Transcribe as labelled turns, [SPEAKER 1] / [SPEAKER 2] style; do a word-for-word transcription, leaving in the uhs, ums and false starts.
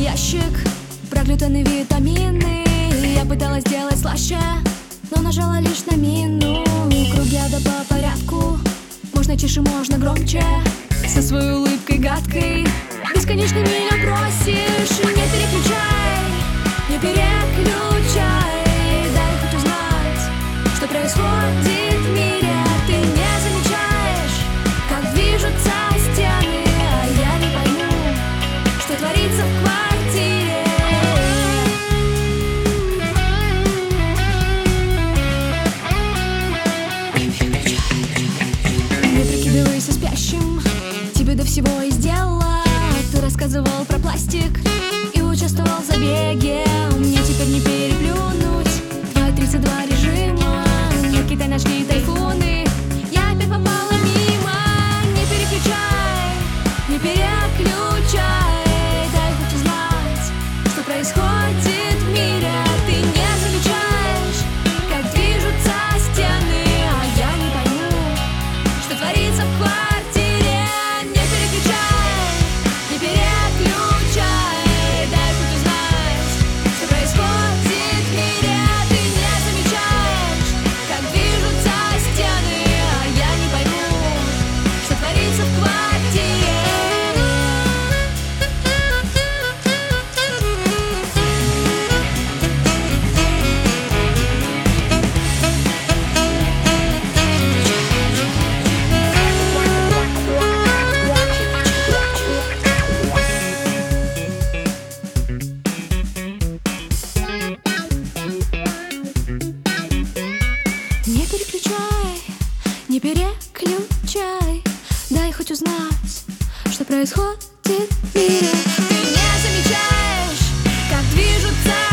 [SPEAKER 1] черный ящик, проглютены витамины. Я пыталась сделать слаще, но нажала лишь на мину. Круги ада по порядку, можно тише, можно громче. Со своей улыбкой гадкой бесконечно меня просишь. Не переключай, не переключай, дай хоть узнать, что происходит в мире. Ты не замечаешь, как движутся стены, а я не пойму, что творится в квартире. Не прикидывайся спящим, тебе до всего и сделала. Ты рассказывал про пластик и участвовал в забеге. Мне теперь не переплюнуть твои тридцать два режима. На Китай нашли тайфуны, я опять попала мимо. Не переключай, не переключай, дай хоть узнать, что происходит в мире. Ты не замечаешь, как движутся стены, а я не пойму, что творится в квартире. Не переключай, не переключай, дай хоть узнать, что происходит в мире. Ты не замечаешь, как движутся стены, а я не пойму, что творится в квартире. Не переключай, не переключай, дай хоть узнать, что происходит в мире. Ты не замечаешь, как движутся